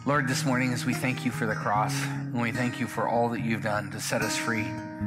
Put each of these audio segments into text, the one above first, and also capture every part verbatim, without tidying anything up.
Lord, this morning as we thank you for the cross, and we thank you for all that you've done to set us free,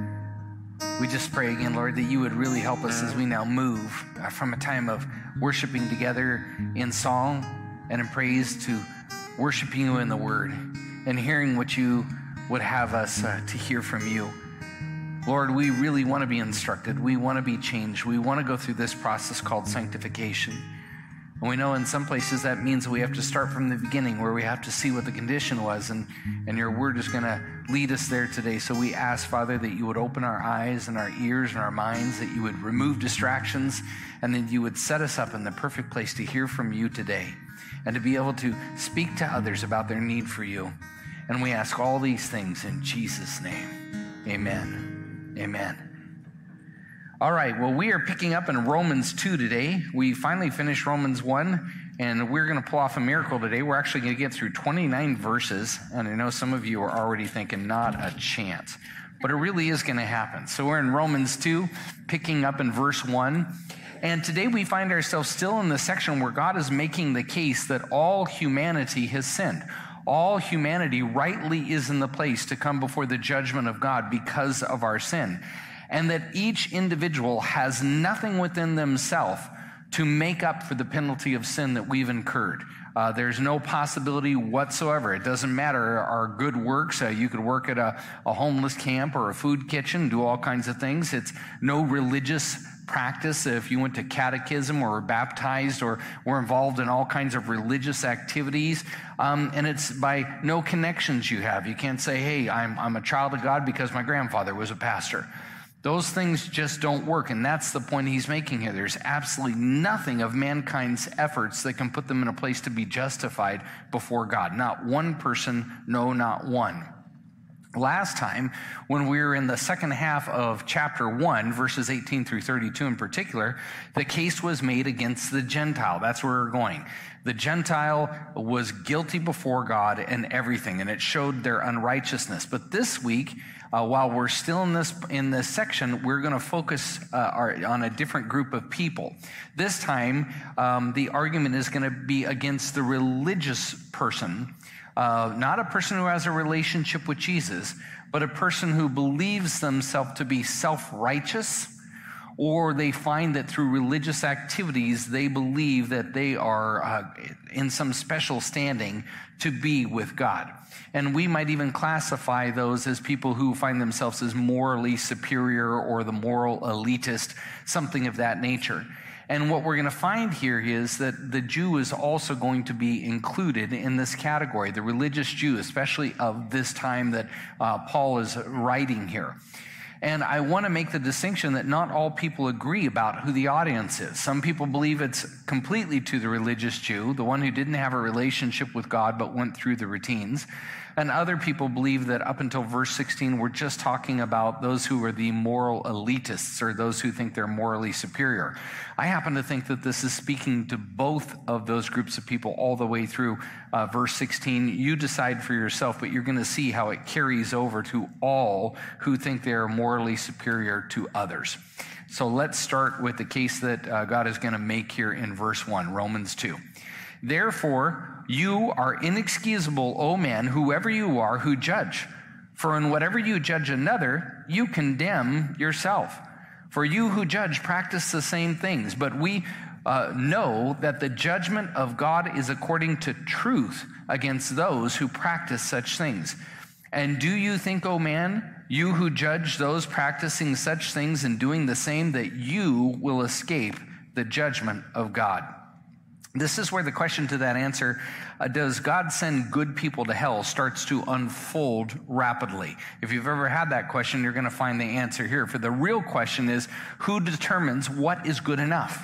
we just pray again, Lord, that you would really help us as we now move from a time of worshiping together in song and in praise to worshiping you in the word and hearing what you would have us uh, to hear from you. Lord, we really want to be instructed. We want to be changed. We want to go through this process called sanctification. And we know in some places that means we have to start from the beginning, where we have to see what the condition was, and, and your word is going to lead us there today. So we ask, Father, that you would open our eyes and our ears and our minds, that you would remove distractions, and that you would set us up in the perfect place to hear from you today and to be able to speak to others about their need for you. And we ask all these things in Jesus' name. Amen. Amen. All right, well, we are picking up in Romans two today. We finally finished Romans one, and we're going to pull off a miracle today. We're actually going to get through twenty-nine verses, and I know some of you are already thinking, not a chance. But it really is going to happen. So we're in Romans two, picking up in verse one. And today we find ourselves still in the section where God is making the case that all humanity has sinned. All humanity rightly is in the place to come before the judgment of God because of our sin. And that each individual has nothing within themselves to make up for the penalty of sin that we've incurred. Uh, there's no possibility whatsoever. It doesn't matter our good works. Uh, you could work at a, a homeless camp or a food kitchen, do all kinds of things. It's no religious practice. If you went to catechism or were baptized or were involved in all kinds of religious activities, um, and it's by no connections you have. You can't say, hey, I'm, I'm a child of God because my grandfather was a pastor. Those things just don't work, and that's the point he's making here. There's absolutely nothing of mankind's efforts that can put them in a place to be justified before God. Not one person, no, not one. Last time, when we were in the second half of chapter one, verses eighteen through thirty-two in particular, the case was made against the Gentile. That's where we're going. The Gentile was guilty before God and everything, and it showed their unrighteousness. But this week, Uh, while we're still in this in this section, we're going to focus uh, our, on a different group of people. This time, um, the argument is going to be against the religious person, uh, not a person who has a relationship with Jesus, but a person who believes themselves to be self-righteous, or they find that through religious activities, they believe that they are uh, in some special standing to be with God. And we might even classify those as people who find themselves as morally superior or the moral elitist, something of that nature. And what we're going to find here is that the Jew is also going to be included in this category, the religious Jew, especially of this time that uh, Paul is writing here. And I want to make the distinction that not all people agree about who the audience is. Some people believe it's completely to the religious Jew, the one who didn't have a relationship with God but went through the routines. And other people believe that up until verse sixteen, we're just talking about those who are the moral elitists, or those who think they're morally superior. I happen to think that this is speaking to both of those groups of people all the way through uh, verse sixteen. You decide for yourself, but you're going to see how it carries over to all who think they're morally superior to others. So let's start with the case that uh, God is going to make here in verse one, Romans two. Therefore, you are inexcusable, O man, whoever you are, who judge. For in whatever you judge another, you condemn yourself. For you who judge practice the same things. But we uh, know that the judgment of God is according to truth against those who practice such things. And do you think, O man, you who judge those practicing such things and doing the same, that you will escape the judgment of God? This is where the question to that answer, uh, does God send good people to hell, starts to unfold rapidly. If you've ever had that question, you're going to find the answer here. For the real question is, who determines what is good enough?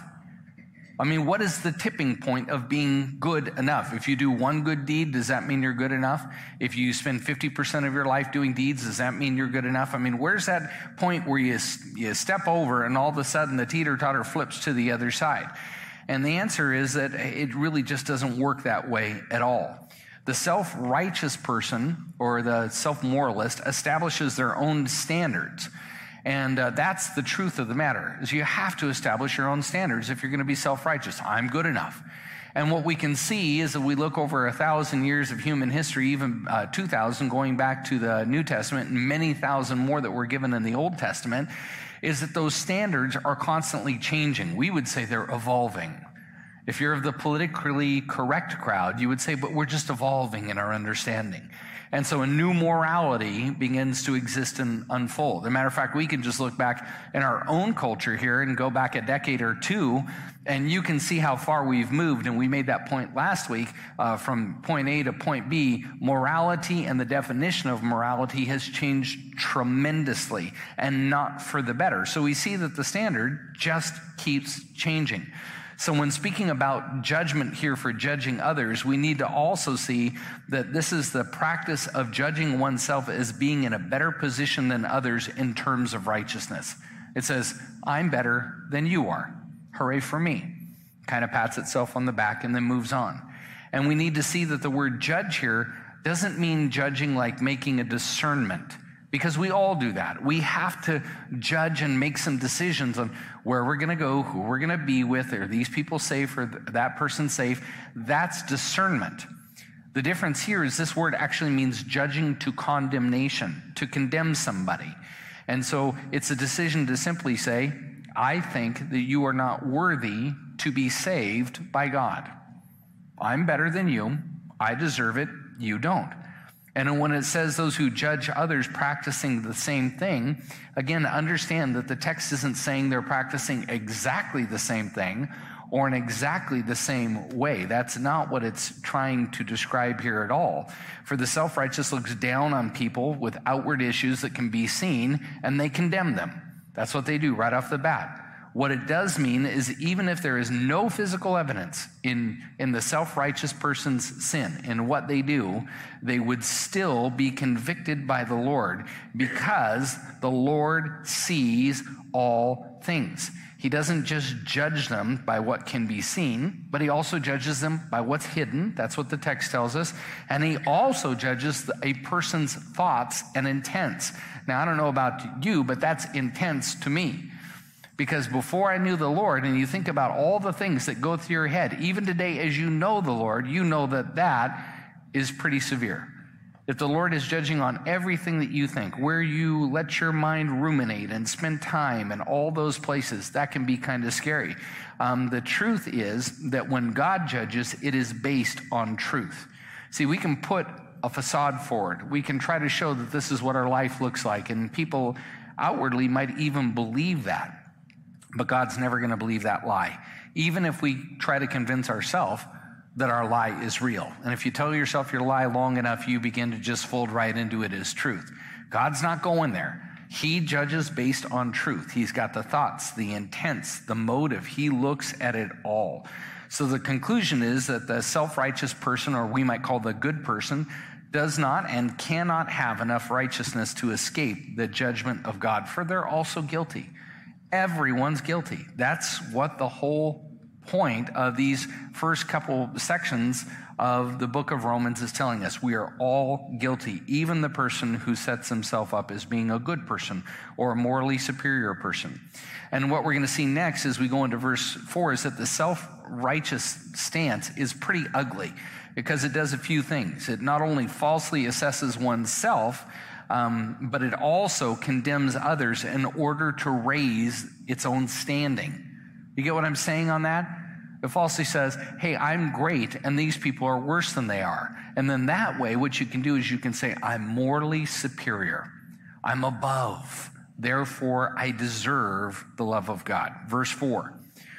I mean, what is the tipping point of being good enough? If you do one good deed, does that mean you're good enough? If you spend fifty percent of your life doing deeds, does that mean you're good enough? I mean, where's that point where you, you step over and all of a sudden the teeter-totter flips to the other side? And the answer is that it really just doesn't work that way at all. The self-righteous person, or the self-moralist, establishes their own standards. And uh, that's the truth of the matter, is you have to establish your own standards if you're going to be self-righteous. I'm good enough. And what we can see is that we look over a thousand years of human history, even uh, two thousand, going back to the New Testament, and many thousand more that were given in the Old Testament, is that those standards are constantly changing. We would say they're evolving. If you're of the politically correct crowd, you would say, but we're just evolving in our understanding. And so a new morality begins to exist and unfold. As a matter of fact, we can just look back in our own culture here and go back a decade or two, and you can see how far we've moved. And we made that point last week, uh, from point A to point B. Morality and the definition of morality has changed tremendously, and not for the better. So we see that the standard just keeps changing. So when speaking about judgment here for judging others, we need to also see that this is the practice of judging oneself as being in a better position than others in terms of righteousness. It says, I'm better than you are. Hooray for me. Kind of pats itself on the back and then moves on. And we need to see that the word judge here doesn't mean judging like making a discernment, because we all do that. We have to judge and make some decisions on where we're going to go, who we're going to be with. Are these people safe or that person safe? That's discernment. The difference here is this word actually means judging to condemnation, to condemn somebody. And so it's a decision to simply say, I think that you are not worthy to be saved by God. I'm better than you. I deserve it. You don't. And when it says those who judge others practicing the same thing, again, understand that the text isn't saying they're practicing exactly the same thing or in exactly the same way. That's not what it's trying to describe here at all. For the self-righteous looks down on people with outward issues that can be seen, and they condemn them. That's what they do right off the bat. What it does mean is even if there is no physical evidence in, in the self-righteous person's sin, in what they do, they would still be convicted by the Lord, because the Lord sees all things. He doesn't just judge them by what can be seen, but he also judges them by what's hidden. That's what the text tells us. And he also judges a person's thoughts and intents. Now, I don't know about you, but that's intense to me. Because before I knew the Lord, and you think about all the things that go through your head, even today as you know the Lord, you know that that is pretty severe. If the Lord is judging on everything that you think, where you let your mind ruminate and spend time and all those places, that can be kind of scary. Um, the truth is that when God judges, it is based on truth. See, we can put a facade forward. We can try to show that this is what our life looks like, and people outwardly might even believe that. But God's never going to believe that lie, even if we try to convince ourselves that our lie is real. And if you tell yourself your lie long enough, you begin to just fold right into it as truth. God's not going there. He judges based on truth. He's got the thoughts, the intents, the motive. He looks at it all. So the conclusion is that the self-righteous person, or we might call the good person, does not and cannot have enough righteousness to escape the judgment of God, for they're also guilty. Everyone's guilty. That's what the whole point of these first couple sections of the book of Romans is telling us. We are all guilty, even the person who sets himself up as being a good person or a morally superior person. And what we're going to see next as we go into verse four is that the self-righteous stance is pretty ugly, because it does a few things. It not only falsely assesses oneself, Um, but it also condemns others in order to raise its own standing. You get what I'm saying on that? It falsely says, hey, I'm great, and these people are worse than they are. And then that way, what you can do is you can say, I'm morally superior. I'm above. Therefore, I deserve the love of God. Verse four.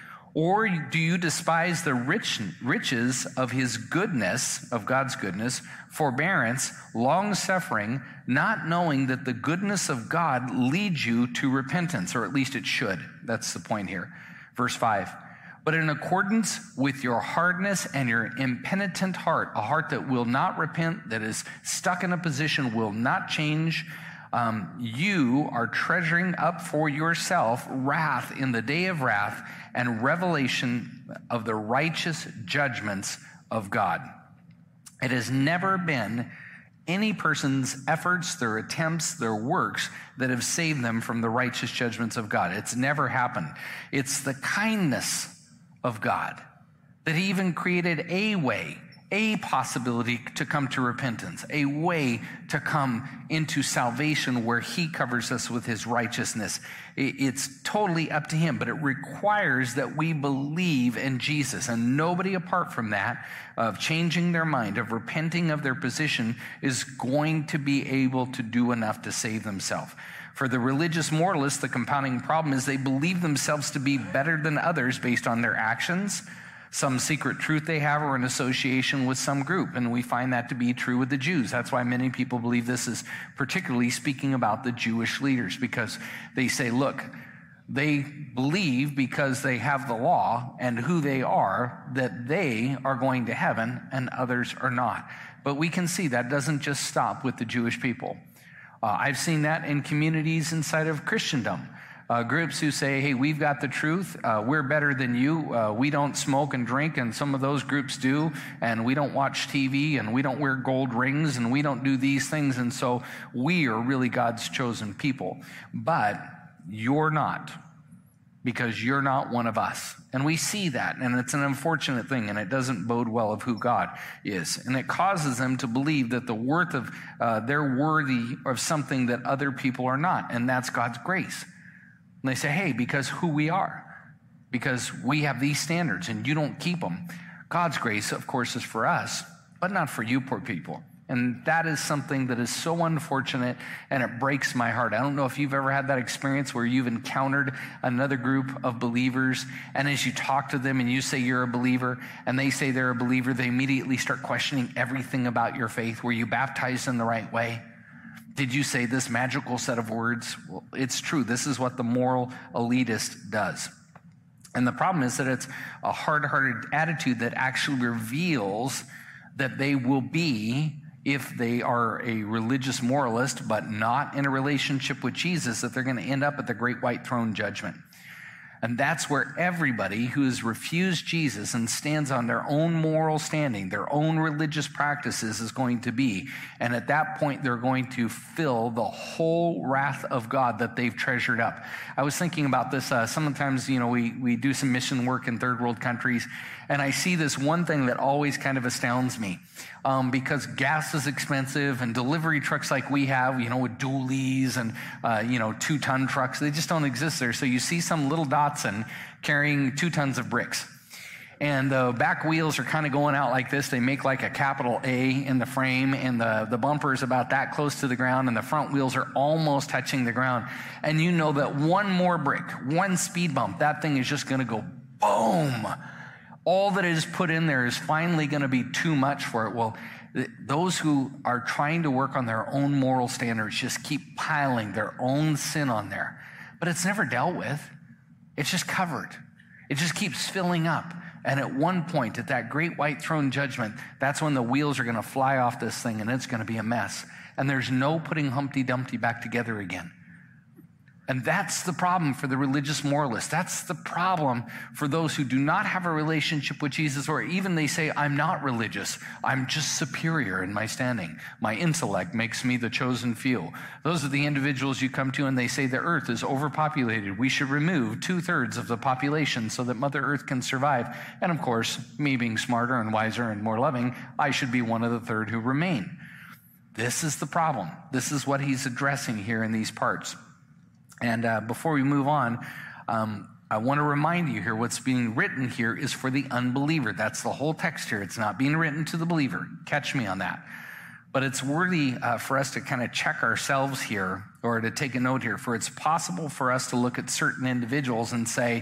Or do you despise the rich, riches of his goodness, of God's goodness, forbearance, long-suffering, not knowing that the goodness of God leads you to repentance, or at least it should. That's the point here. Verse five. But in accordance with your hardness and your impenitent heart, a heart that will not repent, that is stuck in a position, will not change, Um, you are treasuring up for yourself wrath in the day of wrath and revelation of the righteous judgments of God. It has never been any person's efforts, their attempts, their works that have saved them from the righteous judgments of God. It's never happened. It's the kindness of God that he even created a way, a possibility to come to repentance, a way to come into salvation where he covers us with his righteousness. It's totally up to him, but it requires that we believe in Jesus. And nobody apart from that, of changing their mind, of repenting of their position, is going to be able to do enough to save themselves. For the religious moralists, the compounding problem is they believe themselves to be better than others based on their actions, some secret truth they have, or an association with some group. And we find that to be true with the Jews. That's why many people believe this is particularly speaking about the Jewish leaders, because they say, look, they believe because they have the law and who they are, that they are going to heaven and others are not. But we can see that doesn't just stop with the Jewish people. Uh, I've seen that in communities inside of Christendom. Uh, groups who say, hey, we've got the truth, uh, we're better than you, uh, we don't smoke and drink, and some of those groups do, and we don't watch T V, and we don't wear gold rings, and we don't do these things, and so we are really God's chosen people. But you're not, because you're not one of us. And we see that, and it's an unfortunate thing, and it doesn't bode well of who God is. And it causes them to believe that the worth of, uh, they're worthy of something that other people are not, and that's God's grace. And they say, hey, because who we are, because we have these standards and you don't keep them. God's grace, of course, is for us, but not for you poor people. And that is something that is so unfortunate, and it breaks my heart. I don't know if you've ever had that experience where you've encountered another group of believers, and as you talk to them and you say you're a believer, and they say they're a believer, they immediately start questioning everything about your faith. Were you baptized in the right way? Did you say this magical set of words? Well, it's true. This is what the moral elitist does. And the problem is that it's a hard-hearted attitude that actually reveals that they will be, if they are a religious moralist, but not in a relationship with Jesus, that they're going to end up at the great white throne judgment. And that's where everybody who has refused Jesus and stands on their own moral standing, their own religious practices, is going to be. And at that point, they're going to fill the whole wrath of God that they've treasured up. I was thinking about this. Uh, sometimes, you know, we, we do some mission work in third world countries, and I see this one thing that always kind of astounds me. Um, because gas is expensive, and delivery trucks like we have, you know, with dualies and, uh, you know, two-ton trucks, they just don't exist there. So you see some little Datsun carrying two tons of bricks. And the back wheels are kind of going out like this. They make like a capital A in the frame, and the, the bumper is about that close to the ground, and the front wheels are almost touching the ground. And you know that one more brick, one speed bump, that thing is just going to go boom. All that is put in there is finally going to be too much for it. Well, th- those who are trying to work on their own moral standards just keep piling their own sin on there. But it's never dealt with. It's just covered. It just keeps filling up. And at one point, at that great white throne judgment, that's when the wheels are going to fly off this thing, and it's going to be a mess. And there's no putting Humpty Dumpty back together again. And that's the problem for the religious moralists. That's the problem for those who do not have a relationship with Jesus, or even they say, I'm not religious. I'm just superior in my standing. My intellect makes me the chosen few. Those are the individuals you come to and they say the earth is overpopulated. We should remove two-thirds of the population so that Mother Earth can survive. And of course, me being smarter and wiser and more loving, I should be one of the third who remain. This is the problem. This is what he's addressing here in these parts. And uh, before we move on, um, I want to remind you here, what's being written here is for the unbeliever. That's the whole text here. It's not being written to the believer. Catch me on that. But it's worthy uh, for us to kind of check ourselves here, or to take a note here, for it's possible for us to look at certain individuals and say,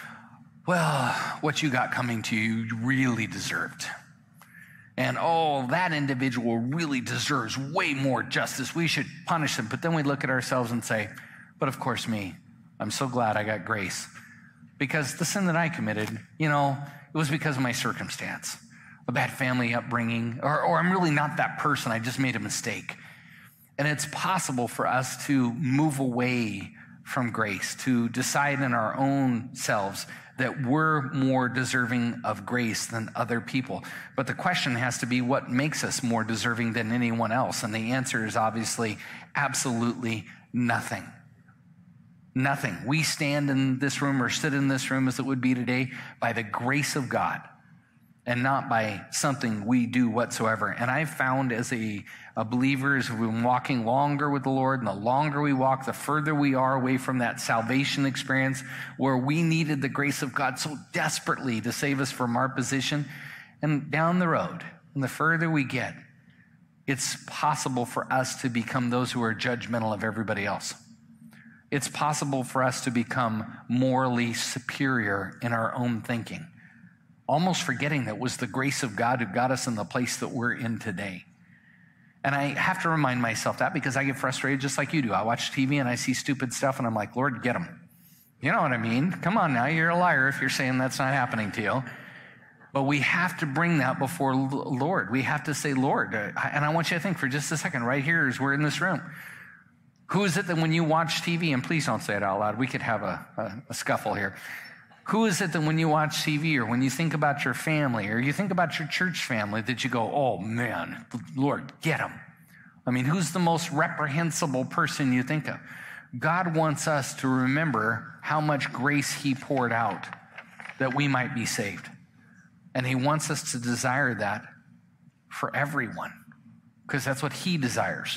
well, what you got coming to you, you really deserved. And, oh, that individual really deserves way more justice. We should punish them. But then we look at ourselves and say, but of course me, I'm so glad I got grace. Because the sin that I committed, you know, it was because of my circumstance, a bad family upbringing, or, or I'm really not that person, I just made a mistake. And it's possible for us to move away from grace, to decide in our own selves that we're more deserving of grace than other people. But the question has to be, what makes us more deserving than anyone else? And the answer is obviously absolutely nothing. Nothing. We stand in this room, or sit in this room as it would be today, by the grace of God. and not by something we do whatsoever. And I've found as a, a believer, as we've been walking longer with the Lord, and the longer we walk, the further we are away from that salvation experience where we needed the grace of God so desperately to save us from our position. And down the road, and the further we get, it's possible for us to become those who are judgmental of everybody else. It's possible for us to become morally superior in our own thinking, almost forgetting that it was the grace of God who got us in the place that we're in today. And I have to remind myself that because I get frustrated just like you do. I watch T V and I see stupid stuff and I'm like, Lord, get them. You know what I mean? Come on now, you're a liar if you're saying that's not happening to you. But we have to bring that before Lord. We have to say, Lord, and I want you to think for just a second, right here as we're in this room. Who is it that when you watch T V, and please don't say it out loud, we could have a, a, a scuffle here. Who is it that when you watch T V or when you think about your family or you think about your church family that you go, oh man, Lord, get them? I mean, who's the most reprehensible person you think of? God wants us to remember how much grace he poured out that we might be saved. And he wants us to desire that for everyone because that's what he desires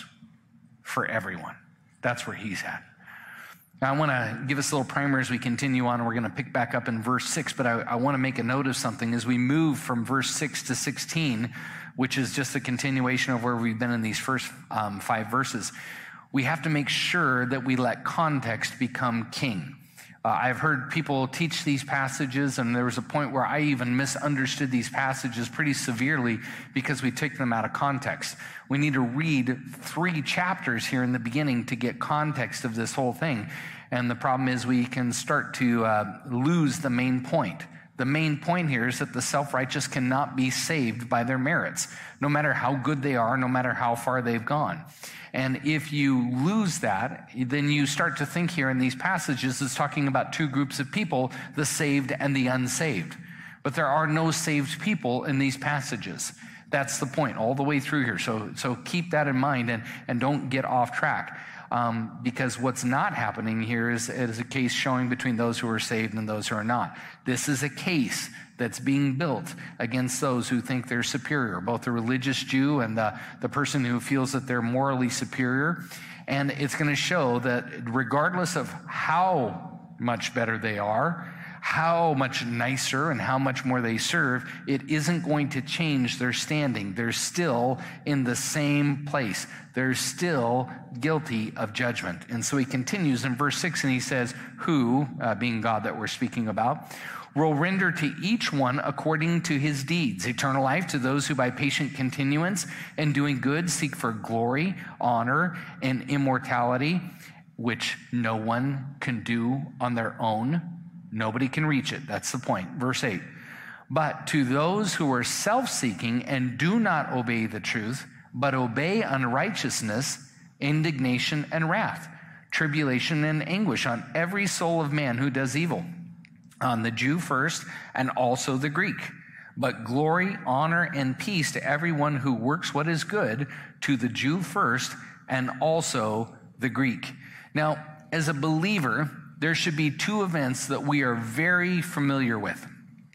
for everyone. That's where he's at. Now, I want to give us a little primer as we continue on, and we're going to pick back up in verse six, but I, I want to make a note of something as we move from verse six to sixteen, which is just a continuation of where we've been in these first um, five verses. We have to make sure that we let context become king. Uh, I've heard people teach these passages, and there was a point where I even misunderstood these passages pretty severely because we took them out of context. We need to read three chapters here in the beginning to get context of this whole thing. And the problem is we can start to uh, lose the main point. The main point here is that the self-righteous cannot be saved by their merits, no matter how good they are, no matter how far they've gone. And if you lose that, then you start to think here in these passages, it's talking about two groups of people, the saved and the unsaved. But there are no saved people in these passages. That's the point all the way through here. So, so keep that in mind and, and don't get off track. Um, because what's not happening here is, is a case showing between those who are saved and those who are not. This is a case that's being built against those who think they're superior, both the religious Jew and the, the person who feels that they're morally superior. And it's going to show that regardless of how much better they are, how much nicer and how much more they serve, it isn't going to change their standing. They're still in the same place. They're still guilty of judgment. And so he continues in verse six and he says, who, uh, being God that we're speaking about, will render to each one according to his deeds, eternal life to those who by patient continuance and doing good seek for glory, honor, and immortality, which no one can do on their own. Nobody can reach it. That's the point. Verse eight. But to those who are self-seeking and do not obey the truth, but obey unrighteousness, indignation and wrath, tribulation and anguish on every soul of man who does evil, on the Jew first and also the Greek. But glory, honor, and peace to everyone who works what is good, to the Jew first and also the Greek. Now, as a believer, there should be two events that we are very familiar with.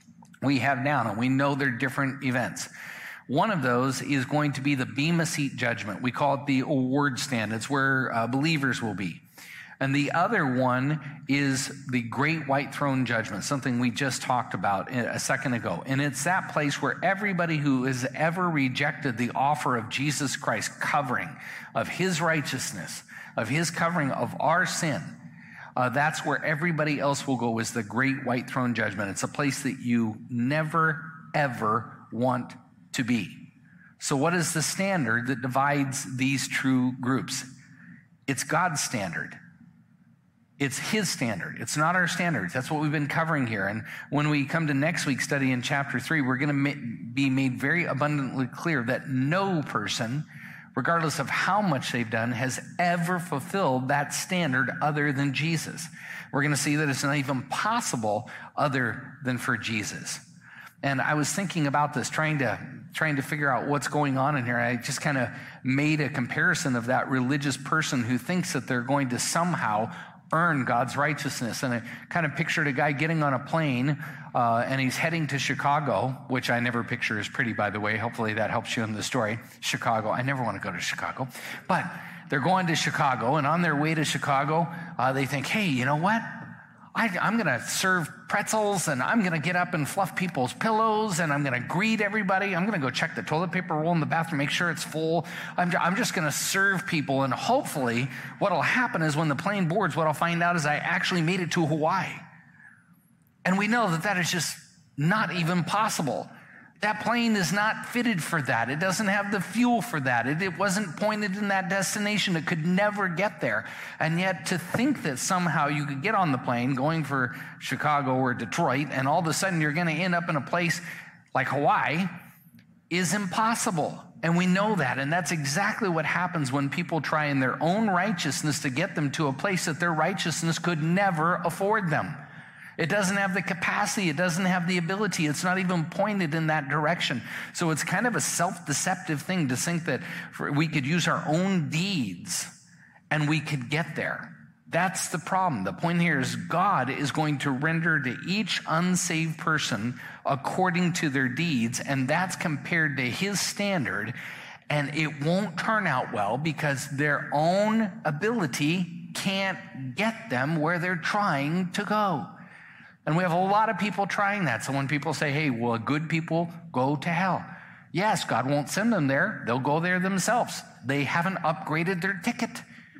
We have down, and we know they're different events. One of those is going to be the Bema Seat judgment. We call it the award stand. It's where uh, believers will be. And the other one is the great white throne judgment, something we just talked about a second ago. And it's that place where everybody who has ever rejected the offer of Jesus Christ covering of his righteousness, of his covering of our sin, Uh, that's where everybody else will go, is the great white throne judgment. It's a place that you never, ever want to be. So what is the standard that divides these true groups? It's God's standard. It's his standard. It's not our standards. That's what we've been covering here. And when we come to next week's study in chapter three, we're going to ma- be made very abundantly clear that no person, regardless of how much they've done, has ever fulfilled that standard other than Jesus. We're going to see that it's not even possible other than for Jesus. And I was thinking about this, trying to trying to figure out what's going on in here. I just kind of made a comparison of that religious person who thinks that they're going to somehow earn God's righteousness. And I kind of pictured a guy getting on a plane uh, and he's heading to Chicago, which I never picture as pretty, by the way. Hopefully that helps you in the story. Chicago. I never want to go to Chicago. But they're going to Chicago, and on their way to Chicago, uh, they think, hey, you know what? I, I'm going to serve pretzels, and I'm going to get up and fluff people's pillows, and I'm going to greet everybody. I'm going to go check the toilet paper roll in the bathroom, make sure it's full. I'm, I'm just going to serve people, and hopefully what will happen is when the plane boards, what I'll find out is I actually made it to Hawaii. And we know that that is just not even possible. That plane is not fitted for that. It doesn't have the fuel for that. It, it wasn't pointed in that destination. It could never get there. And yet to think that somehow you could get on the plane going for Chicago or Detroit, and all of a sudden you're going to end up in a place like Hawaii is impossible. And we know that. And that's exactly what happens when people try in their own righteousness to get them to a place that their righteousness could never afford them. It doesn't have the capacity. It doesn't have the ability. It's not even pointed in that direction. So it's kind of a self-deceptive thing to think that we could use our own deeds and we could get there. That's the problem. The point here is God is going to render to each unsaved person according to their deeds, and that's compared to his standard, and it won't turn out well because their own ability can't get them where they're trying to go. And we have a lot of people trying that. So when people say, hey, well, good people go to hell. Yes, God won't send them there. They'll go there themselves. They haven't upgraded their ticket.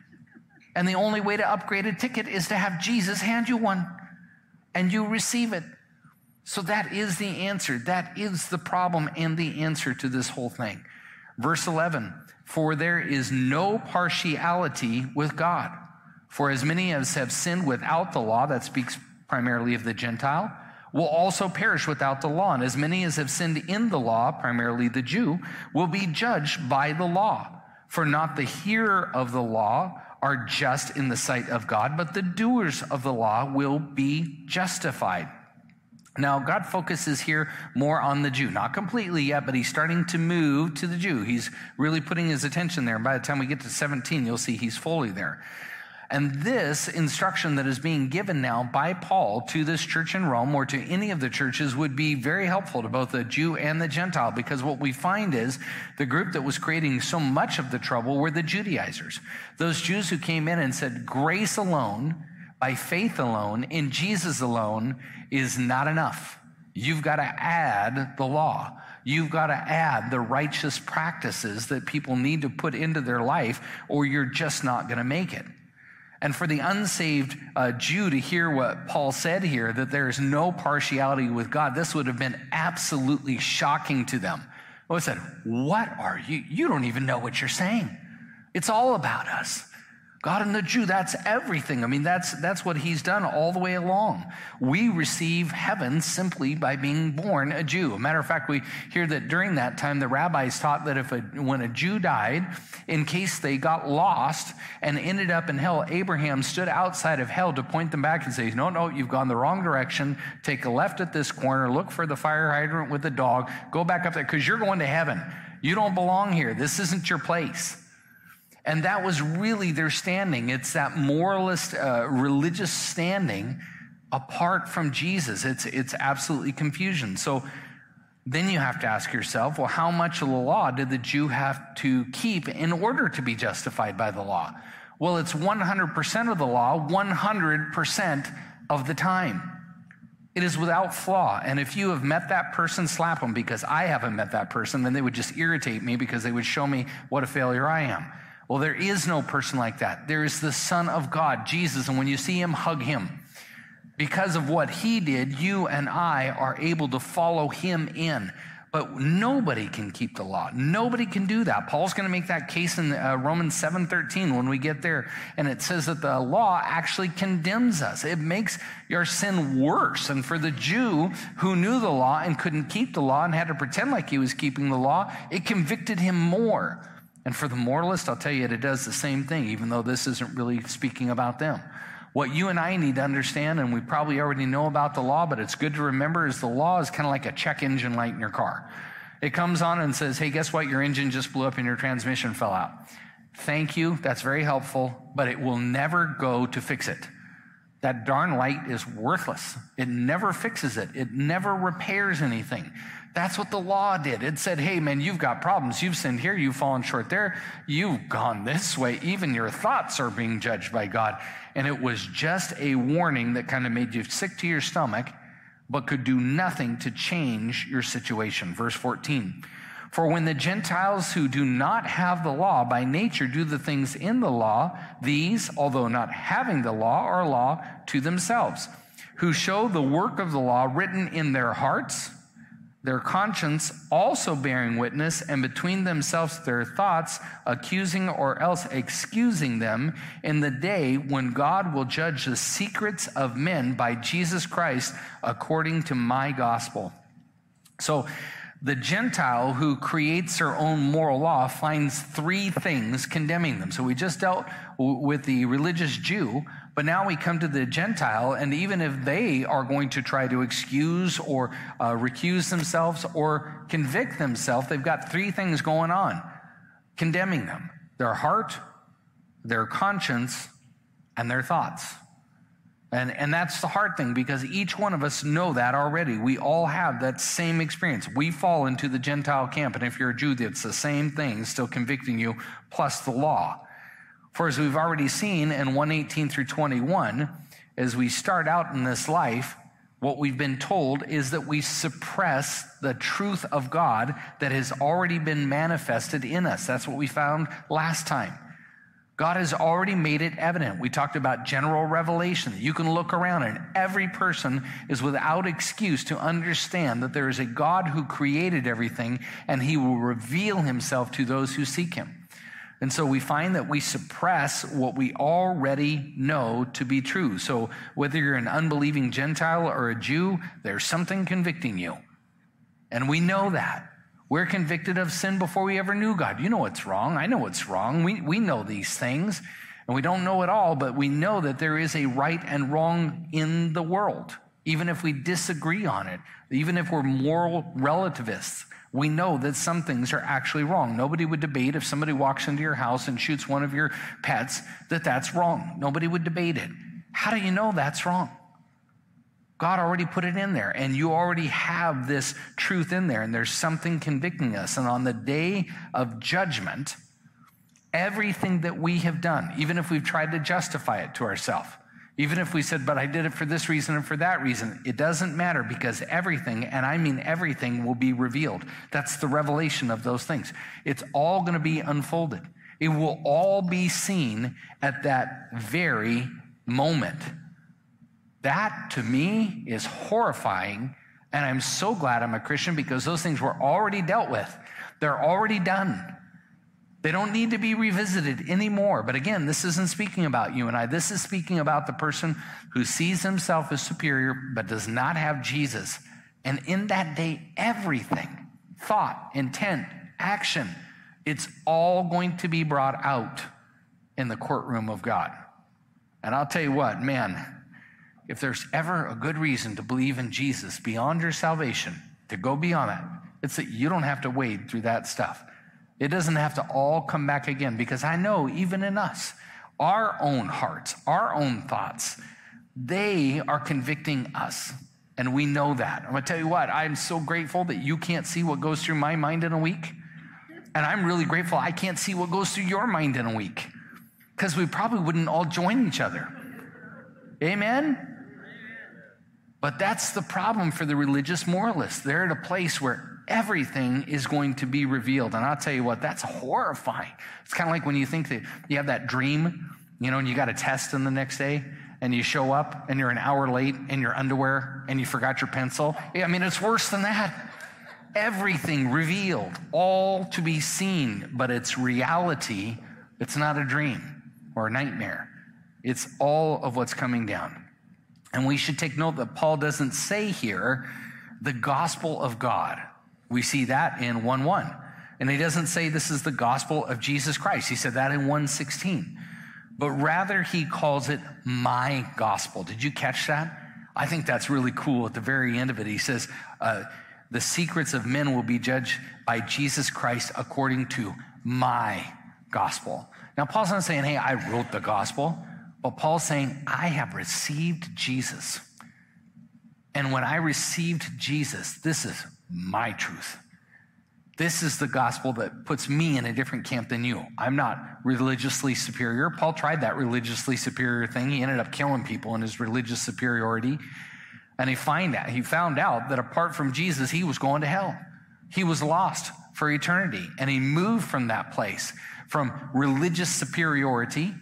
And the only way to upgrade a ticket is to have Jesus hand you one and you receive it. So that is the answer. That is the problem and the answer to this whole thing. Verse eleven, for there is no partiality with God. For as many as have sinned without the law, that speaks primarily of the Gentile, will also perish without the law. And as many as have sinned in the law, primarily the Jew, will be judged by the law. For not the hearer of the law are just in the sight of God, but the doers of the law will be justified. Now, God focuses here more on the Jew. Not completely yet, but he's starting to move to the Jew. He's really putting his attention there. And by the time we get to seventeen, you'll see he's fully there. And this instruction that is being given now by Paul to this church in Rome or to any of the churches would be very helpful to both the Jew and the Gentile, because what we find is the group that was creating so much of the trouble were the Judaizers. Those Jews who came in and said grace alone, by faith alone, in Jesus alone is not enough. You've got to add the law. You've got to add the righteous practices that people need to put into their life, or you're just not going to make it. And for the unsaved uh, Jew to hear what Paul said here, that there is no partiality with God, this would have been absolutely shocking to them. Well, I said, what are you? You don't even know what you're saying. It's all about us. God and the Jew, that's everything. I mean, that's that's what he's done all the way along. We receive heaven simply by being born a Jew. A matter of fact, we hear that during that time, the rabbis taught that if a, when a Jew died, in case they got lost and ended up in hell, Abraham stood outside of hell to point them back and say, no, no, you've gone the wrong direction. Take a left at this corner, look for the fire hydrant with the dog, go back up there, because you're going to heaven. You don't belong here. This isn't your place. And that was really their standing. It's that moralist, uh, religious standing apart from Jesus. It's, it's absolutely confusion. So then you have to ask yourself, well, how much of the law did the Jew have to keep in order to be justified by the law? Well, it's one hundred percent of the law, one hundred percent of the time. It is without flaw. And if you have met that person, slap them, because I haven't met that person. Then they would just irritate me because they would show me what a failure I am. Well, there is no person like that. There is the Son of God, Jesus, and when you see him, hug him. Because of what he did, you and I are able to follow him in. But nobody can keep the law. Nobody can do that. Paul's going to make that case in uh, Romans seven thirteen when we get there. And it says that the law actually condemns us. It makes your sin worse. And for the Jew who knew the law and couldn't keep the law and had to pretend like he was keeping the law, it convicted him more. And for the moralist, I'll tell you, it does the same thing, even though this isn't really speaking about them. What you and I need to understand, and we probably already know about the law, but it's good to remember, is the law is kind of like a check engine light in your car. It comes on and says, hey, guess what? Your engine just blew up and your transmission fell out. Thank you. That's very helpful, but it will never go to fix it. That darn light is worthless. It never fixes it. It never repairs anything. That's what the law did. It said, hey, man, you've got problems. You've sinned here. You've fallen short there. You've gone this way. Even your thoughts are being judged by God. And it was just a warning that kind of made you sick to your stomach, but could do nothing to change your situation. Verse fourteen. For when the Gentiles who do not have the law by nature do the things in the law, these, although not having the law, are law to themselves, who show the work of the law written in their hearts, their conscience also bearing witness, and between themselves their thoughts, accusing or else excusing them in the day when God will judge the secrets of men by Jesus Christ according to my gospel. So, the Gentile who creates their own moral law finds three things condemning them. So we just dealt w- with the religious Jew, but now we come to the Gentile, and even if they are going to try to excuse or uh, recuse themselves or convict themselves, they've got three things going on condemning them: their heart, their conscience, and their thoughts. And, and that's the hard thing, because each one of us know that already. We all have that same experience. We fall into the Gentile camp, and if you're a Jew, it's the same thing, still convicting you, plus the law. For as we've already seen in one eighteen through twenty-one, as we start out in this life, what we've been told is that we suppress the truth of God that has already been manifested in us. That's what we found last time. God has already made it evident. We talked about general revelation. You can look around and every person is without excuse to understand that there is a God who created everything, and he will reveal himself to those who seek him. And so we find that we suppress what we already know to be true. So whether you're an unbelieving Gentile or a Jew, there's something convicting you. And we know that. We're convicted of sin before we ever knew God. You know what's wrong. I know what's wrong. We, we know these things, and we don't know it all, but we know that there is a right and wrong in the world. Even if we disagree on it, even if we're moral relativists, we know that some things are actually wrong. Nobody would debate if somebody walks into your house and shoots one of your pets that that's wrong. Nobody would debate it. How do you know that's wrong? God already put it in there, and you already have this truth in there, and there's something convicting us. And on the day of judgment, everything that we have done, even if we've tried to justify it to ourselves, even if we said, but I did it for this reason and for that reason, it doesn't matter, because everything, and I mean everything, will be revealed. That's the revelation of those things. It's all going to be unfolded. It will all be seen at that very moment. That, to me, is horrifying, and I'm so glad I'm a Christian, because those things were already dealt with. They're already done. They don't need to be revisited anymore. But again, this isn't speaking about you and I. This is speaking about the person who sees himself as superior but does not have Jesus. And in that day, everything, thought, intent, action, it's all going to be brought out in the courtroom of God. And I'll tell you what, man, if there's ever a good reason to believe in Jesus beyond your salvation, to go beyond that, it's that you don't have to wade through that stuff. It doesn't have to all come back again, because I know even in us, our own hearts, our own thoughts, they are convicting us. And we know that. I'm going to tell you what, I'm so grateful that you can't see what goes through my mind in a week. And I'm really grateful I can't see what goes through your mind in a week, because we probably wouldn't all join each other. Amen? But that's the problem for the religious moralists. They're at a place where everything is going to be revealed. And I'll tell you what, that's horrifying. It's kind of like when you think that you have that dream, you know, and you got a test in the next day, and you show up and you're an hour late in your underwear and you forgot your pencil. I mean, it's worse than that. Everything revealed, all to be seen, but it's reality. It's not a dream or a nightmare. It's all of what's coming down. And we should take note that Paul doesn't say here the gospel of God. We see that in one one. And he doesn't say this is the gospel of Jesus Christ. He said that in one sixteen. But rather he calls it my gospel. Did you catch that? I think that's really cool. At the very end of it, he says, uh, the secrets of men will be judged by Jesus Christ according to my gospel. Now, Paul's not saying, hey, I wrote the gospel. But Paul's saying, I have received Jesus. And when I received Jesus, this is my truth. This is the gospel that puts me in a different camp than you. I'm not religiously superior. Paul tried that religiously superior thing. He ended up killing people in his religious superiority. And he find out, he found out that apart from Jesus, he was going to hell. He was lost for eternity. And he moved from that place, from religious superiority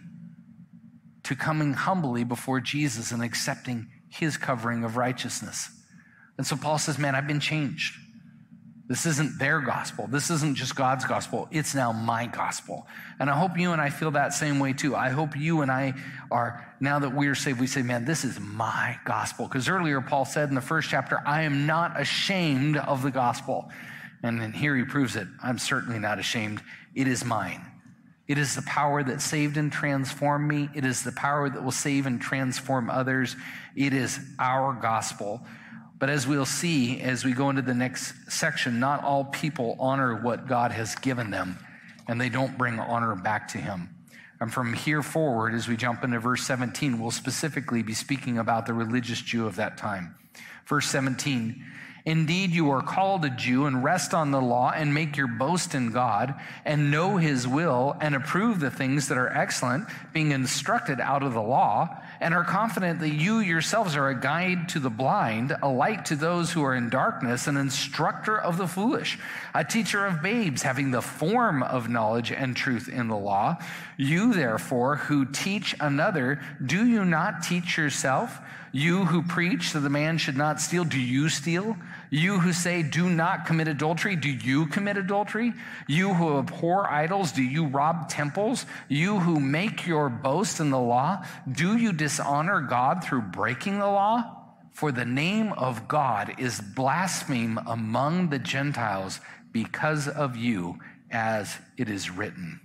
to coming humbly before Jesus and accepting his covering of righteousness. And so Paul says, man, I've been changed. This isn't their gospel. This isn't just God's gospel. It's now my gospel. And I hope you and I feel that same way too. I hope you and I are, now that we are saved, we say, man, this is my gospel. Because earlier Paul said in the first chapter, I am not ashamed of the gospel. And then here he proves it. I'm certainly not ashamed. It is mine. It is the power that saved and transformed me. It is the power that will save and transform others. It is our gospel. But as we'll see, as we go into the next section, not all people honor what God has given them, and they don't bring honor back to him. And from here forward, as we jump into verse seventeen, we'll specifically be speaking about the religious Jew of that time. Verse seventeen, indeed, you are called a Jew and rest on the law and make your boast in God and know his will and approve the things that are excellent, being instructed out of the law, and are confident that you yourselves are a guide to the blind, a light to those who are in darkness, an instructor of the foolish, a teacher of babes, having the form of knowledge and truth in the law. You, therefore, who teach another, do you not teach yourself? You who preach that the man should not steal, do you steal? You who say, do not commit adultery, do you commit adultery? You who abhor idols, do you rob temples? You who make your boast in the law, do you dishonor God through breaking the law? For the name of God is blasphemed among the Gentiles because of you, as it is written.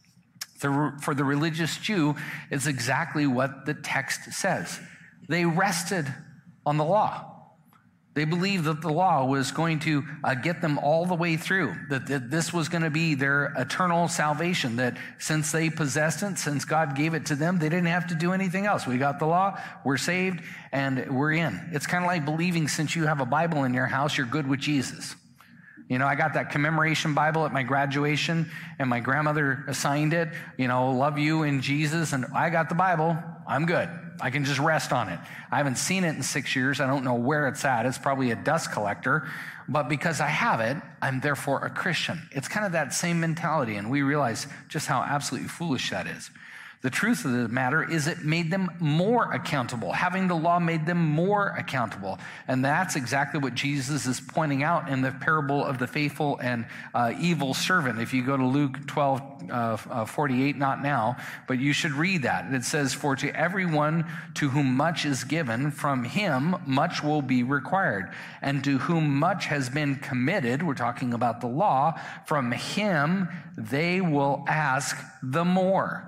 For the religious Jew, it's exactly what the text says. They rested on the law. They believed that the law was going to uh, get them all the way through, that, that this was going to be their eternal salvation, that since they possessed it, since God gave it to them, they didn't have to do anything else. We got the law, we're saved, and we're in. It's kind of like believing since you have a Bible in your house, you're good with Jesus. You know, I got that commemoration Bible at my graduation, and my grandmother assigned it, you know, love you in Jesus, and I got the Bible, I'm good. I can just rest on it. I haven't seen it in six years. I don't know where it's at. It's probably a dust collector. But because I have it, I'm therefore a Christian. It's kind of that same mentality, and we realize just how absolutely foolish that is. The truth of the matter is it made them more accountable. Having the law made them more accountable. And that's exactly what Jesus is pointing out in the parable of the faithful and uh, evil servant. If you go to Luke twelve, forty-eight, not now, but you should read that. And it says, for to everyone to whom much is given, from him much will be required. And to whom much has been committed, we're talking about the law, from him they will ask the more.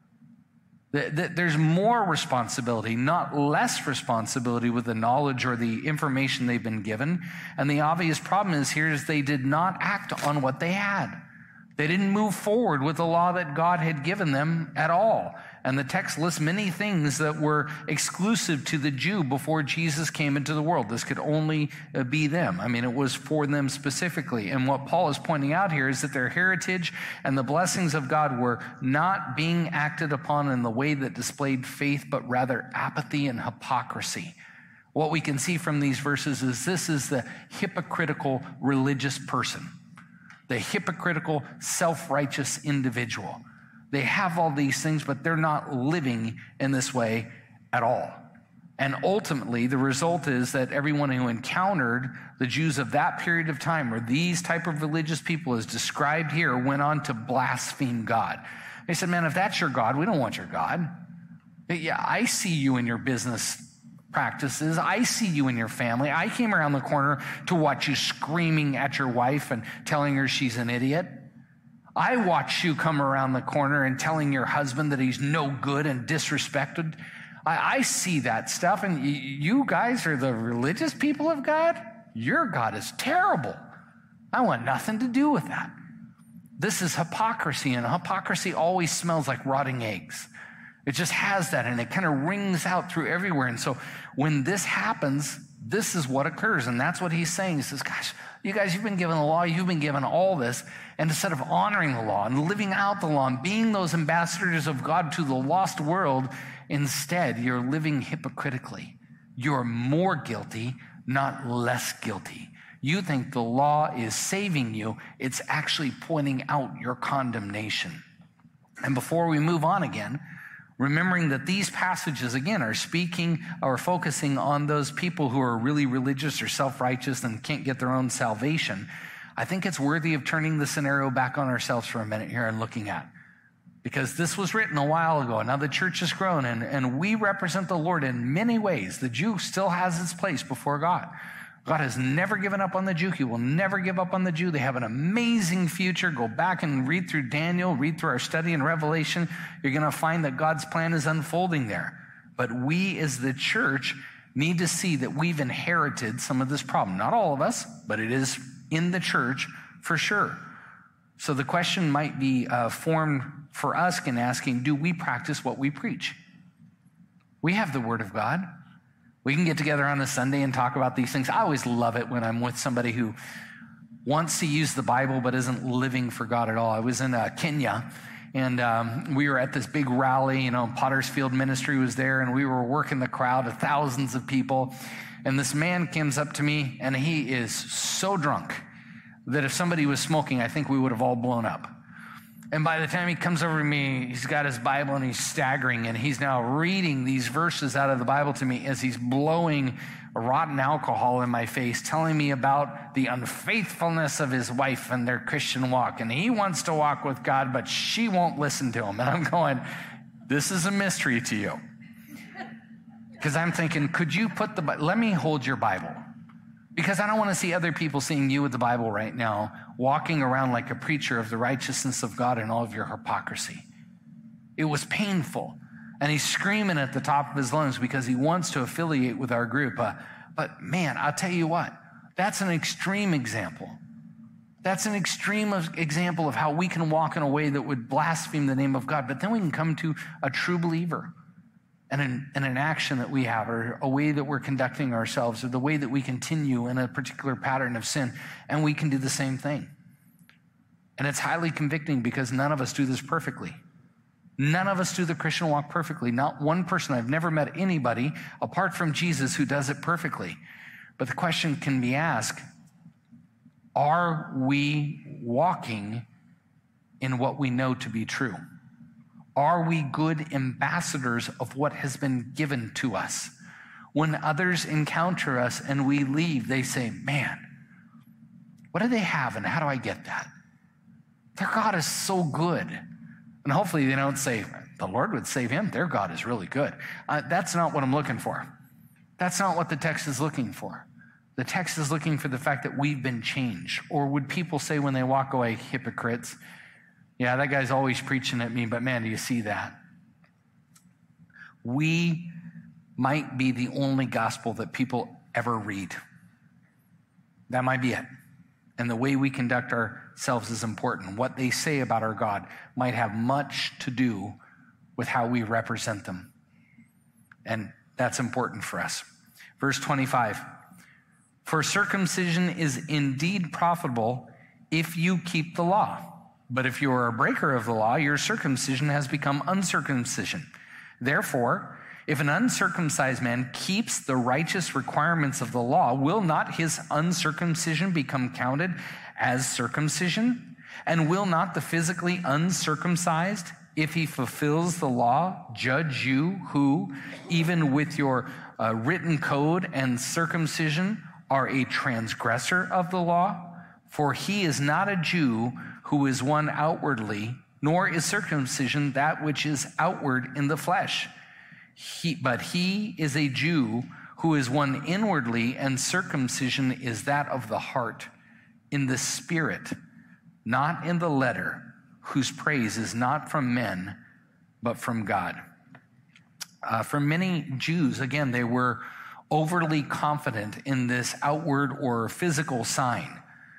There's more responsibility, not less responsibility with the knowledge or the information they've been given. And the obvious problem is here is they did not act on what they had. They didn't move forward with the law that God had given them at all. And the text lists many things that were exclusive to the Jew before Jesus came into the world. This could only be them. I mean, it was for them specifically. And what Paul is pointing out here is that their heritage and the blessings of God were not being acted upon in the way that displayed faith, but rather apathy and hypocrisy. What we can see from these verses is this is the hypocritical religious person. The hypocritical, self-righteous individual. They have all these things, but they're not living in this way at all. And ultimately, the result is that everyone who encountered the Jews of that period of time, or these type of religious people as described here, went on to blaspheme God. They said, man, if that's your God, we don't want your God. Yeah, I see you in your business practices. I see you in your family. I came around the corner to watch you screaming at your wife and telling her she's an idiot. I watched you come around the corner and telling your husband that he's no good and disrespected. I, I see that stuff, and y- you guys are the religious people of God? Your God is terrible. I want nothing to do with that. This is hypocrisy, and hypocrisy always smells like rotting eggs. It just has that, and it kind of rings out through everywhere. And so when this happens, this is what occurs. And that's what he's saying. He says, gosh, you guys, you've been given the law, you've been given all this. And instead of honoring the law and living out the law and being those ambassadors of God to the lost world, instead, you're living hypocritically. You're more guilty, not less guilty. You think the law is saving you. It's actually pointing out your condemnation. And before we move on again, remembering that these passages, again, are speaking or focusing on those people who are really religious or self-righteous and can't get their own salvation, I think it's worthy of turning the scenario back on ourselves for a minute here and looking at. Because this was written a while ago. Now the church has grown, and, and we represent the Lord in many ways. The Jew still has its place before God. God has never given up on the Jew. He will never give up on the Jew. They have an amazing future. Go back and read through Daniel, read through our study in Revelation. You're going to find that God's plan is unfolding there. But we as the church need to see that we've inherited some of this problem. Not all of us, but it is in the church for sure. So the question might be uh, formed for us in asking, do we practice what we preach? We have the Word of God. We can get together on a Sunday and talk about these things. I always love it when I'm with somebody who wants to use the Bible but isn't living for God at all. I was in uh, Kenya, and um, we were at this big rally. You know, Potter's Field Ministry was there, and we were working the crowd of thousands of people. And this man comes up to me, and he is so drunk that if somebody was smoking, I think we would have all blown up. And by the time he comes over to me, he's got his Bible and he's staggering, and he's now reading these verses out of the Bible to me as he's blowing rotten alcohol in my face, telling me about the unfaithfulness of his wife and their Christian walk. And he wants to walk with God, but she won't listen to him. And I'm going, this is a mystery to you. Because I'm thinking, could you put the, let me hold your Bible. Because I don't want to see other people seeing you with the Bible right now, walking around like a preacher of the righteousness of God and all of your hypocrisy. It was painful. And he's screaming at the top of his lungs because he wants to affiliate with our group. Uh, but man, I'll tell you what, that's an extreme example. That's an extreme of, example of how we can walk in a way that would blaspheme the name of God. But then we can come to a true believer. And an, and an action that we have, or a way that we're conducting ourselves, or the way that we continue in a particular pattern of sin, and we can do the same thing. And it's highly convicting because none of us do this perfectly. None of us do the Christian walk perfectly. Not one person. I've never met anybody apart from Jesus who does it perfectly. But the question can be asked, are we walking in what we know to be true? Are we good ambassadors of what has been given to us? When others encounter us and we leave, they say, man, what do they have and how do I get that? Their God is so good. And hopefully they don't say, the Lord would save him. Their God is really good. Uh, that's not what I'm looking for. That's not what the text is looking for. The text is looking for the fact that we've been changed. Or would people say when they walk away, hypocrites? Yeah, that guy's always preaching at me, but man, do you see that? We might be the only gospel that people ever read. That might be it. And the way we conduct ourselves is important. What they say about our God might have much to do with how we represent them. And that's important for us. Verse twenty-five, for circumcision is indeed profitable if you keep the law. But if you are a breaker of the law, your circumcision has become uncircumcision. Therefore, if an uncircumcised man keeps the righteous requirements of the law, will not his uncircumcision become counted as circumcision? And will not the physically uncircumcised, if he fulfills the law, judge you who, even with your uh, written code and circumcision, are a transgressor of the law? For he is not a Jew who is one outwardly, nor is circumcision that which is outward in the flesh. He, but he is a Jew who is one inwardly, and circumcision is that of the heart, in the spirit, not in the letter, whose praise is not from men, but from God. Uh, for many Jews, again, they were overly confident in this outward or physical sign.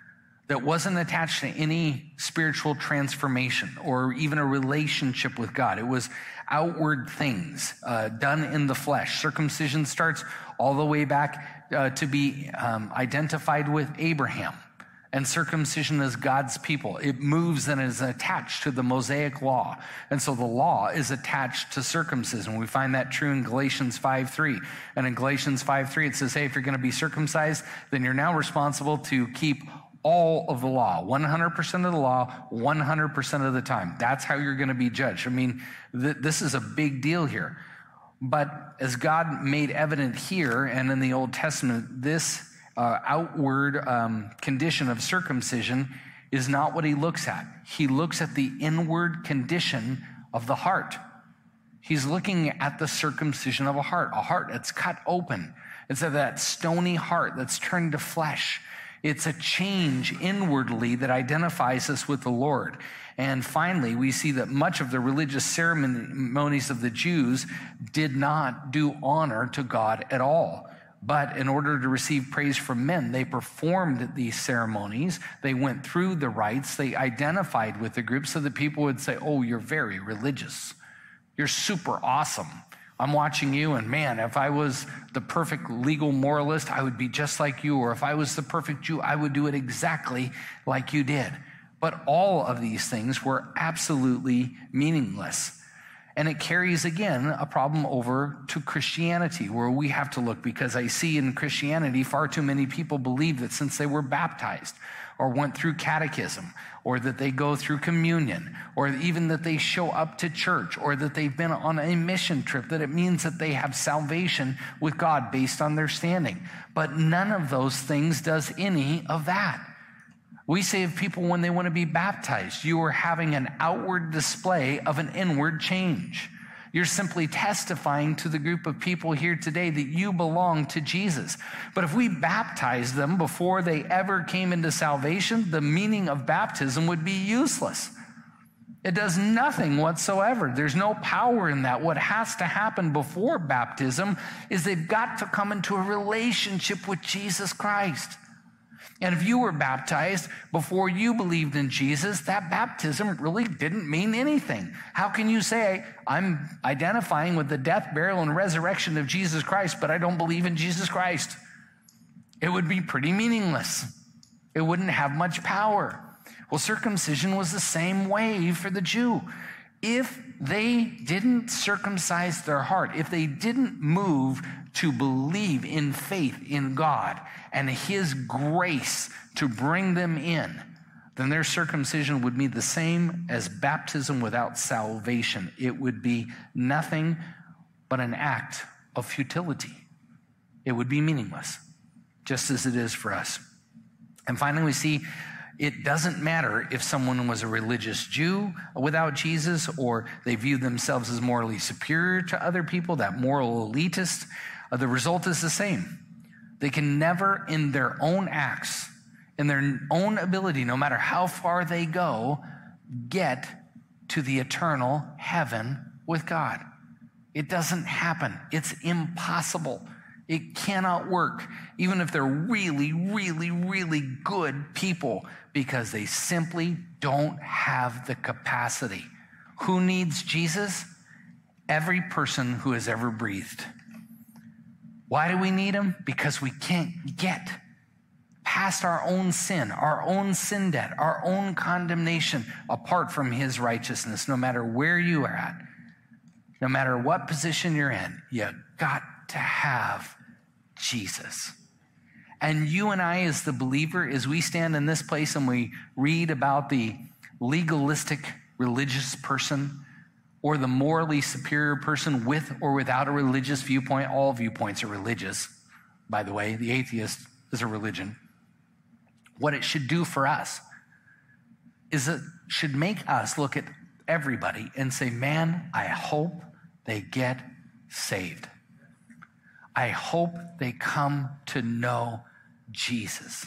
that wasn't attached to any spiritual transformation or even a relationship with God. It was outward things uh, done in the flesh. Circumcision starts all the way back uh, to be um, identified with Abraham. And circumcision is God's people. It moves and is attached to the Mosaic law. And so the law is attached to circumcision. We find that true in Galatians five three. And in Galatians five three, it says, hey, if you're going to be circumcised, then you're now responsible to keep all of the law, one hundred percent of the law, one hundred percent of the time. That's how you're going to be judged. I mean, th- this is a big deal here. But as God made evident here and in the Old Testament, this Uh, outward um, condition of circumcision is not what he looks at. He looks at the inward condition of the heart. He's looking at the circumcision of a heart, a heart that's cut open. It's a, that stony heart that's turned to flesh. It's a change inwardly that identifies us with the Lord. And finally, we see that much of the religious ceremonies of the Jews did not do honor to God at all. But in order to receive praise from men, they performed these ceremonies. They went through the rites. They identified with the group so that people would say, oh, you're very religious. You're super awesome. I'm watching you, and man, if I was the perfect legal moralist, I would be just like you. Or if I was the perfect Jew, I would do it exactly like you did. But all of these things were absolutely meaningless. And it carries, again, a problem over to Christianity, where we have to look, because I see in Christianity far too many people believe that since they were baptized or went through catechism or that they go through communion or even that they show up to church or that they've been on a mission trip, that it means that they have salvation with God based on their standing. But none of those things does any of that. We save people when they want to be baptized. You are having an outward display of an inward change. You're simply testifying to the group of people here today that you belong to Jesus. But if we baptize them before they ever came into salvation, the meaning of baptism would be useless. It does nothing whatsoever. There's no power in that. What has to happen before baptism is they've got to come into a relationship with Jesus Christ. And if you were baptized before you believed in Jesus, that baptism really didn't mean anything. How can you say, I'm identifying with the death, burial, and resurrection of Jesus Christ, but I don't believe in Jesus Christ? It would be pretty meaningless. It wouldn't have much power. Well, circumcision was the same way for the Jew. If they didn't circumcise their heart, if they didn't move to believe in faith in God and his grace to bring them in, then their circumcision would be the same as baptism without salvation. It would be nothing but an act of futility. It would be meaningless, just as it is for us. And finally, we see it doesn't matter if someone was a religious Jew without Jesus, or they viewed themselves as morally superior to other people, that moral elitist. Uh, the result is the same. They can never, in their own acts, in their own ability, no matter how far they go, get to the eternal heaven with God. It doesn't happen. It's impossible. It cannot work, even if they're really, really, really good people, because they simply don't have the capacity. Who needs Jesus? Every person who has ever breathed. Why do we need him? Because we can't get past our own sin, our own sin debt, our own condemnation apart from his righteousness. No matter where you are at, no matter what position you're in, you got to have Jesus. And you and I, as the believer, as we stand in this place and we read about the legalistic religious person or the morally superior person with or without a religious viewpoint, all viewpoints are religious, by the way. The atheist is a religion. What it should do for us is it should make us look at everybody and say, man, I hope they get saved. I hope they come to know Jesus.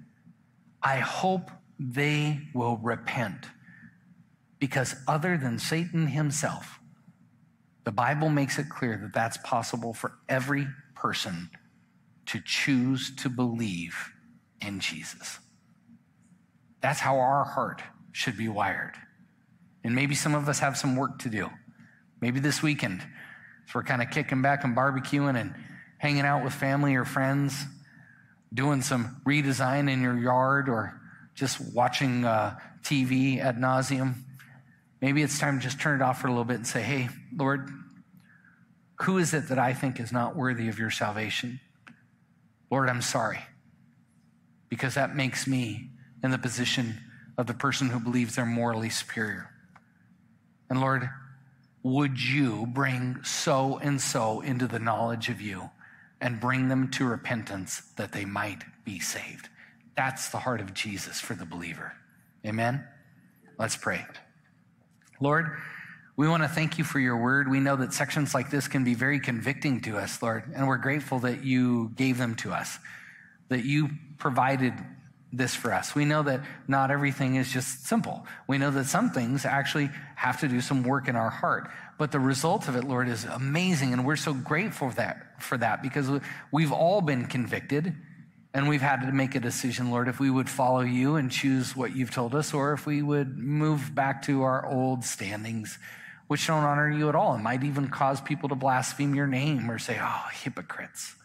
I hope they will repent, because other than Satan himself, the Bible makes it clear that that's possible for every person to choose to believe in Jesus. That's how our heart should be wired. And maybe some of us have some work to do. Maybe this weekend, as we're kind of kicking back and barbecuing and hanging out with family or friends, doing some redesign in your yard or just watching uh, T V ad nauseum. Maybe it's time to just turn it off for a little bit and say, hey, Lord, who is it that I think is not worthy of your salvation? Lord, I'm sorry, because that makes me in the position of the person who believes they're morally superior. And Lord, would you bring so and so into the knowledge of you and bring them to repentance that they might be saved? That's the heart of Jesus for the believer. Amen? Let's pray. Lord, we want to thank you for your word. We know that sections like this can be very convicting to us, Lord, and we're grateful that you gave them to us, that you provided this for us. We know that not everything is just simple. We know that some things actually have to do some work in our heart. But the result of it, Lord, is amazing, and we're so grateful for that, for that because we've all been convicted, and we've had to make a decision, Lord, if we would follow you and choose what you've told us, or if we would move back to our old standings, which don't honor you at all. It might even cause people to blaspheme your name or say, oh, hypocrites.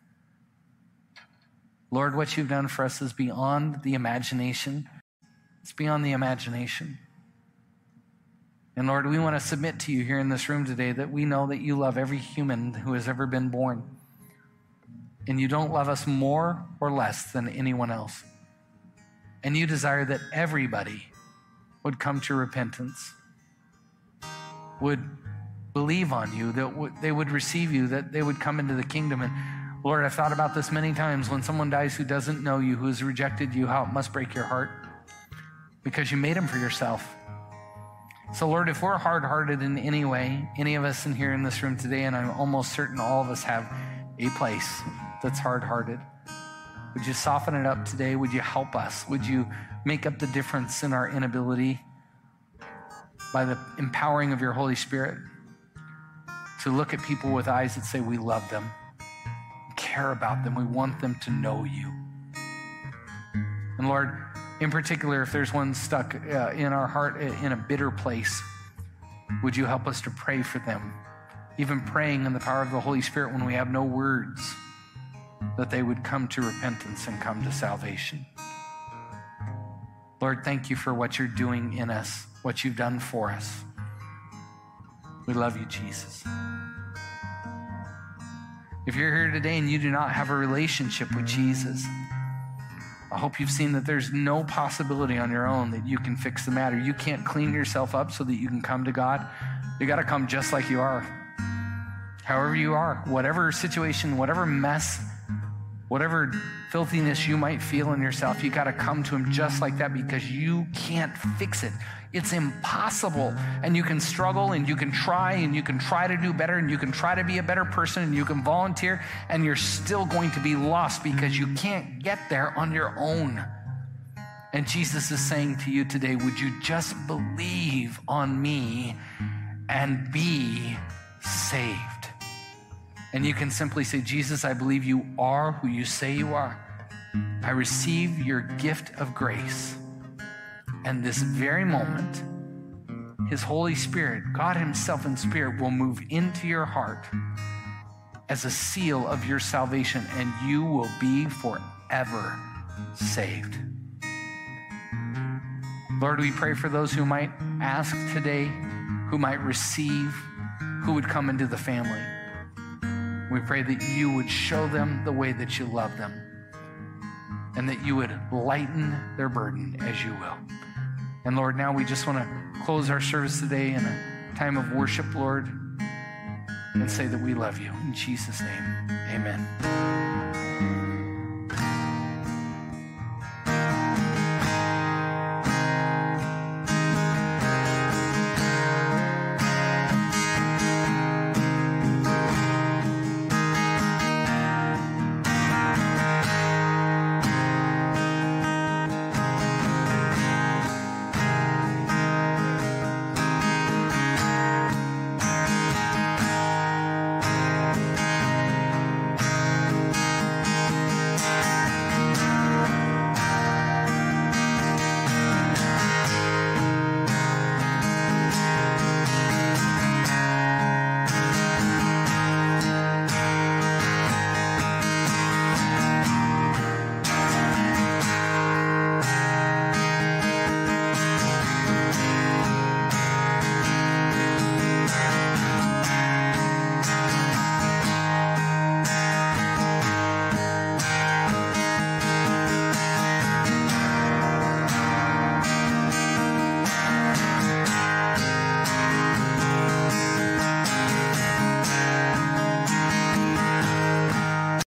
Lord, what you've done for us is beyond the imagination. It's beyond the imagination. And Lord, we want to submit to you here in this room today that we know that you love every human who has ever been born. And you don't love us more or less than anyone else. And you desire that everybody would come to repentance, would believe on you, that w- they would receive you, that they would come into the kingdom. And Lord, I've thought about this many times. When someone dies who doesn't know you, who has rejected you, how it must break your heart because you made them for yourself. So Lord, if we're hard-hearted in any way, any of us in here in this room today, and I'm almost certain all of us have a place that's hard-hearted, would you soften it up today? Would you help us? Would you make up the difference in our inability by the empowering of your Holy Spirit to look at people with eyes that say we love them, care about them, we want them to know you. And Lord, in particular, if there's one stuck uh, in our heart in a bitter place, would you help us to pray for them, even praying in the power of the Holy Spirit when we have no words, that they would come to repentance and come to salvation. Lord, thank you for what you're doing in us, what you've done for us. We love you, Jesus. If you're here today and you do not have a relationship with Jesus, I hope you've seen that there's no possibility on your own that you can fix the matter. You can't clean yourself up so that you can come to God. You got to come just like you are. However you are, whatever situation, whatever mess, whatever filthiness you might feel in yourself, you got to come to him just like that because you can't fix it. It's impossible. And you can struggle and you can try and you can try to do better and you can try to be a better person and you can volunteer and you're still going to be lost because you can't get there on your own. And Jesus is saying to you today, would you just believe on me and be saved? And you can simply say, Jesus, I believe you are who you say you are. I receive your gift of grace. And this very moment, his Holy Spirit, God himself in spirit, will move into your heart as a seal of your salvation, and you will be forever saved. Lord, we pray for those who might ask today, who might receive, who would come into the family. We pray that you would show them the way that you love them and that you would lighten their burden as you will. And Lord, now we just want to close our service today in a time of worship, Lord, and say that we love you. In Jesus' name, amen.